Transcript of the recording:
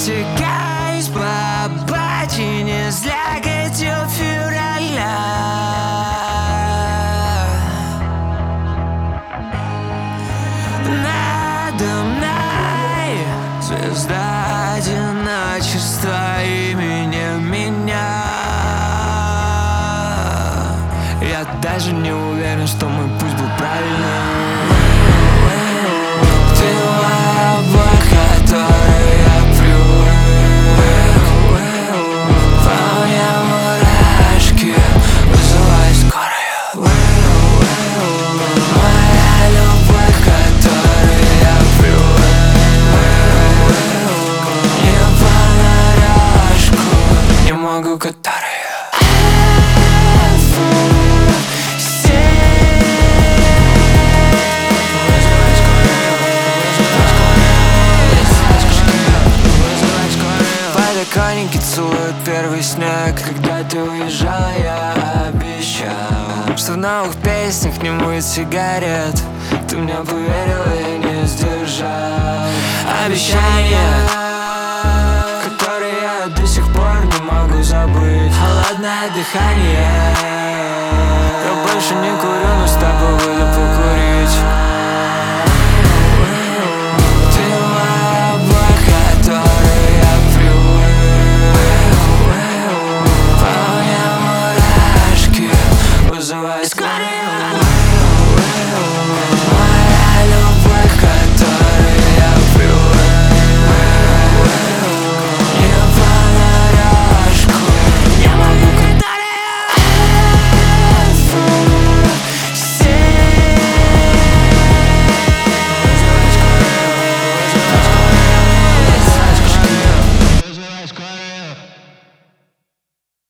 растекаюсь по патине слякотью февраля. Надо мной звезда одиночества именем меня. Я даже не уверен, что мой путь был правильным. Ты моя боль, которой я привык. По мне мурашки вызывай скорую. Моя любовь, которой я привык. Не понарошку, не могу, которую. Подоконники целуют первый снег. Когда ты уезжала, я обещал, что в новых песнях не будет сигарет. Ты мне поверила и не сдержал обещания, которые я до сих пор не могу забыть. Холодное дыхание, я больше никуда